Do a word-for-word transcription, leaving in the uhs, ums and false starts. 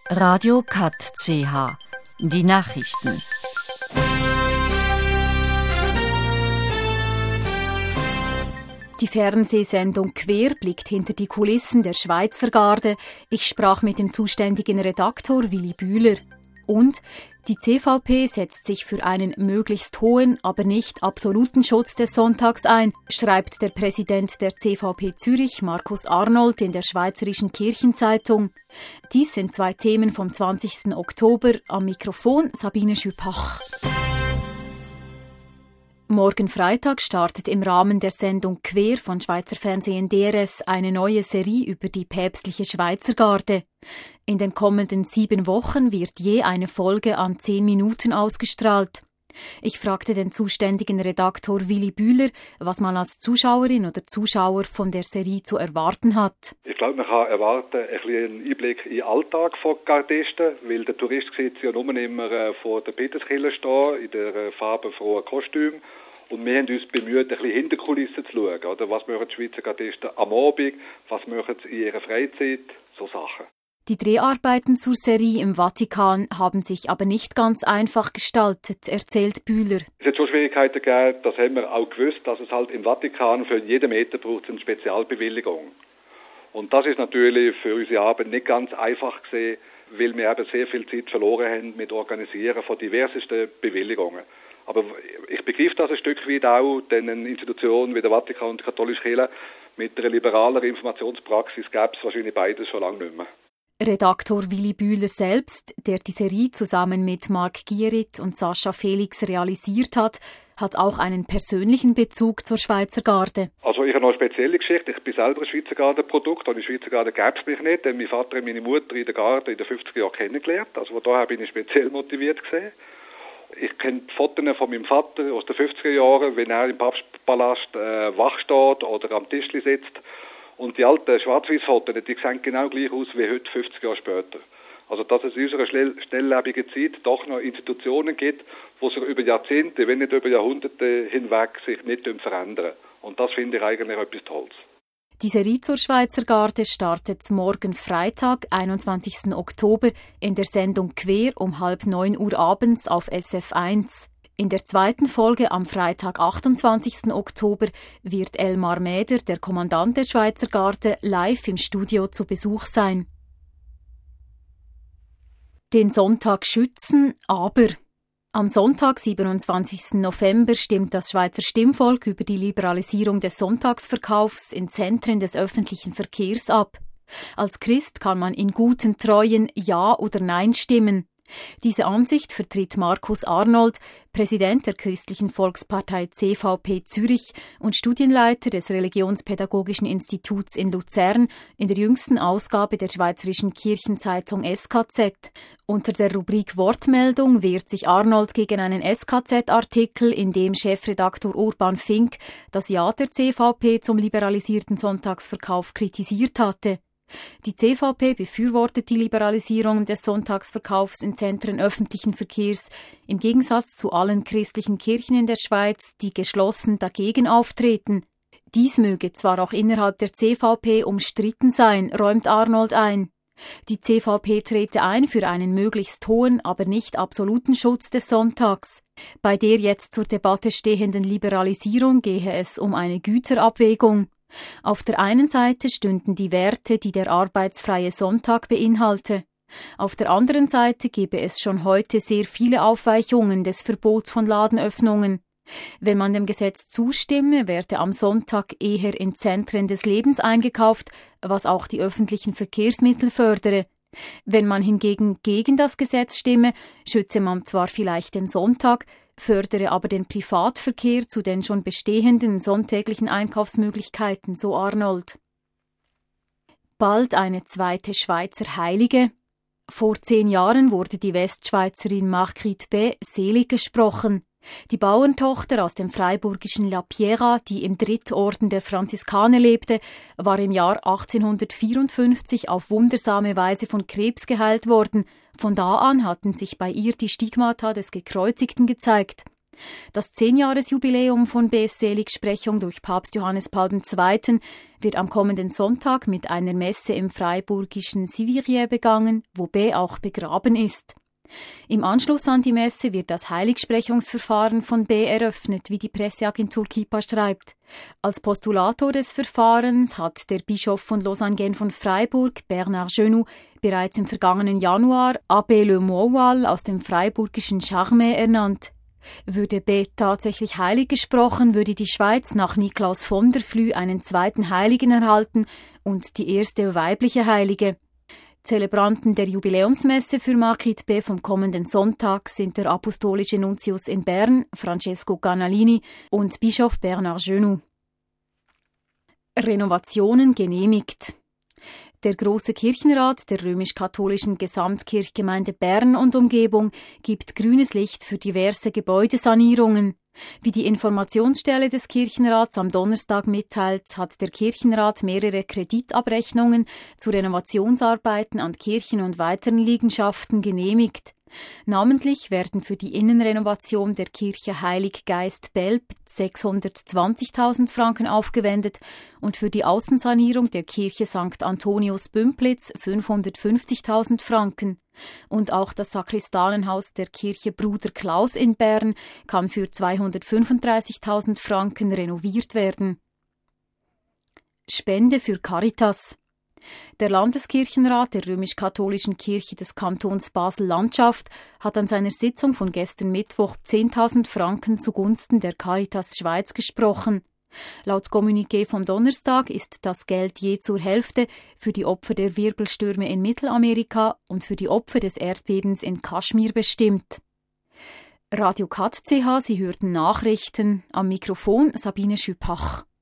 Radio Kat C H. Die Nachrichten. Die Fernsehsendung Quer blickt hinter die Kulissen der Schweizer Garde. Ich sprach mit dem zuständigen Redaktor Willi Bühler. Und die C V P setzt sich für einen möglichst hohen, aber nicht absoluten Schutz des Sonntags ein, schreibt der Präsident der C V P Zürich, Markus Arnold, in der Schweizerischen Kirchenzeitung. Dies sind zwei Themen vom zwanzigsten Oktober. Am Mikrofon Sabine Schüpach. Morgen Freitag startet im Rahmen der Sendung Quer von Schweizer Fernsehen D R S eine neue Serie über die päpstliche Schweizer Garde. In den kommenden sieben Wochen wird je eine Folge an zehn Minuten ausgestrahlt. Ich fragte den zuständigen Redaktor Willi Bühler, was man als Zuschauerin oder Zuschauer von der Serie zu erwarten hat. Ich glaube, man kann erwarten ein bisschen einen Einblick in den Alltag von Gardisten, weil der Tourist sieht ja nur immer vor der Peterskirche stehen, in der farbenfrohen Kostüm. Und wir haben uns bemüht, ein bisschen hinter die Kulissen zu schauen. Oder? Was machen die Schweizer Gardisten am Abend, was machen sie in ihrer Freizeit, so Sachen. Die Dreharbeiten zur Serie im Vatikan haben sich aber nicht ganz einfach gestaltet, erzählt Bühler. Es hat schon Schwierigkeiten gegeben, das haben wir auch gewusst, dass es halt im Vatikan für jeden Meter braucht eine Spezialbewilligung. Und das ist natürlich für unsere Arbeit nicht ganz einfach gewesen, weil wir eben sehr viel Zeit verloren haben mit Organisieren von diversesten Bewilligungen. Aber ich begreife das ein Stück weit auch, denn eine Institution wie der Vatikan und die katholische Kirche mit einer liberaleren Informationspraxis gäbe es wahrscheinlich beides schon lange nicht mehr. Redaktor Willi Bühler selbst, der die Serie zusammen mit Marc Gierit und Sascha Felix realisiert hat, hat auch einen persönlichen Bezug zur Schweizer Garde. Also ich habe noch eine spezielle Geschichte. Ich bin selber ein Schweizer Garde-Produkt. Und in der Schweizer Garde gäbe es mich nicht, denn mein Vater und meine Mutter in der Garde in den fünfziger Jahren kennengelernt. Also da bin ich speziell motiviert gesehen. Ich kenne die Fotos von meinem Vater aus den fünfziger Jahren, wenn er im Papstpalast äh, wach steht oder am Tischli sitzt. Und die alten Schwarz-Weiß-Fotos, die sehen genau gleich aus wie heute, fünfzig Jahre später. Also dass es in unserer schnelllebigen Zeit doch noch Institutionen gibt, die sich über Jahrzehnte, wenn nicht über Jahrhunderte hinweg sich nicht verändern. Und das finde ich eigentlich etwas Tolles. Die Serie zur Schweizer Garde startet morgen Freitag, einundzwanzigsten Oktober, in der Sendung Quer um halb neun Uhr abends auf S F eins. In der zweiten Folge am Freitag, achtundzwanzigsten Oktober, wird Elmar Mäder, der Kommandant der Schweizer Garde, live im Studio zu Besuch sein. Den Sonntag schützen, aber... Am Sonntag, siebenundzwanzigsten November, stimmt das Schweizer Stimmvolk über die Liberalisierung des Sonntagsverkaufs in Zentren des öffentlichen Verkehrs ab. Als Christ kann man in guten Treuen Ja oder Nein stimmen. Diese Ansicht vertritt Markus Arnold, Präsident der Christlichen Volkspartei C V P Zürich und Studienleiter des Religionspädagogischen Instituts in Luzern, in der jüngsten Ausgabe der Schweizerischen Kirchenzeitung S K Z. Unter der Rubrik Wortmeldung wehrt sich Arnold gegen einen S K Z-Artikel, in dem Chefredaktor Urban Fink das Ja der C V P zum liberalisierten Sonntagsverkauf kritisiert hatte. Die C V P befürwortet die Liberalisierung des Sonntagsverkaufs in Zentren öffentlichen Verkehrs, im Gegensatz zu allen christlichen Kirchen in der Schweiz, die geschlossen dagegen auftreten. Dies möge zwar auch innerhalb der C V P umstritten sein, räumt Arnold ein. Die C V P trete ein für einen möglichst hohen, aber nicht absoluten Schutz des Sonntags. Bei der jetzt zur Debatte stehenden Liberalisierung gehe es um eine Güterabwägung. Auf der einen Seite stünden die Werte, die der arbeitsfreie Sonntag beinhalte. Auf der anderen Seite gebe es schon heute sehr viele Aufweichungen des Verbots von Ladenöffnungen. Wenn man dem Gesetz zustimme, werde am Sonntag eher in Zentren des Lebens eingekauft, was auch die öffentlichen Verkehrsmittel fördere. Wenn man hingegen gegen das Gesetz stimme, schütze man zwar vielleicht den Sonntag, fördere aber den Privatverkehr zu den schon bestehenden sonntäglichen Einkaufsmöglichkeiten, so Arnold. Bald eine zweite Schweizer Heilige. Vor zehn Jahren wurde die Westschweizerin Marguerite B. selig gesprochen. Die Bauerntochter aus dem freiburgischen La Piera, die im Drittorden der Franziskaner lebte, war im Jahr achtzehnhundertvierundfünfzig auf wundersame Weise von Krebs geheilt worden. Von da an hatten sich bei ihr die Stigmata des Gekreuzigten gezeigt. Das Zehnjahresjubiläum von B S Seligsprechung durch Papst Johannes Paul der Zweite. wird am kommenden Sonntag mit einer Messe im freiburgischen Sivirier begangen, wo B auch begraben ist. Im Anschluss an die Messe wird das Heiligsprechungsverfahren von B eröffnet, wie die Presseagentur Kippa schreibt. Als Postulator des Verfahrens hat der Bischof von Lausanne von Freiburg, Bernard Genoux, bereits im vergangenen Januar Abbé Le Moual aus dem freiburgischen Charmey ernannt. Würde B tatsächlich heilig gesprochen, würde die Schweiz nach Niklaus von der Flü einen zweiten Heiligen erhalten und die erste weibliche Heilige. Zelebranten der Jubiläumsmesse für Marquis B vom kommenden Sonntag sind der apostolische Nuntius in Bern, Francesco Canalini, und Bischof Bernard Genoux. Renovationen genehmigt. Der Große Kirchenrat der römisch-katholischen Gesamtkirchgemeinde Bern und Umgebung gibt grünes Licht für diverse Gebäudesanierungen. Wie die Informationsstelle des Kirchenrats am Donnerstag mitteilt, hat der Kirchenrat mehrere Kreditabrechnungen zu Renovationsarbeiten an Kirchen und weiteren Liegenschaften genehmigt. Namentlich werden für die Innenrenovation der Kirche Heilig Geist Belp sechshundertzwanzigtausend Franken aufgewendet und für die Außensanierung der Kirche Sankt Antonius Bümplitz fünfhundertfünfzigtausend Franken. Und auch das Sakristanenhaus der Kirche Bruder Klaus in Bern kann für zweihundertfünfunddreißigtausend Franken renoviert werden. Spende für Caritas. Der Landeskirchenrat der römisch-katholischen Kirche des Kantons Basel-Landschaft hat an seiner Sitzung von gestern Mittwoch zehntausend Franken zugunsten der Caritas Schweiz gesprochen. Laut Kommuniqué vom Donnerstag ist das Geld je zur Hälfte für die Opfer der Wirbelstürme in Mittelamerika und für die Opfer des Erdbebens in Kaschmir bestimmt. Radio Kat C H, Sie hörten Nachrichten. Am Mikrofon Sabine Schüppach.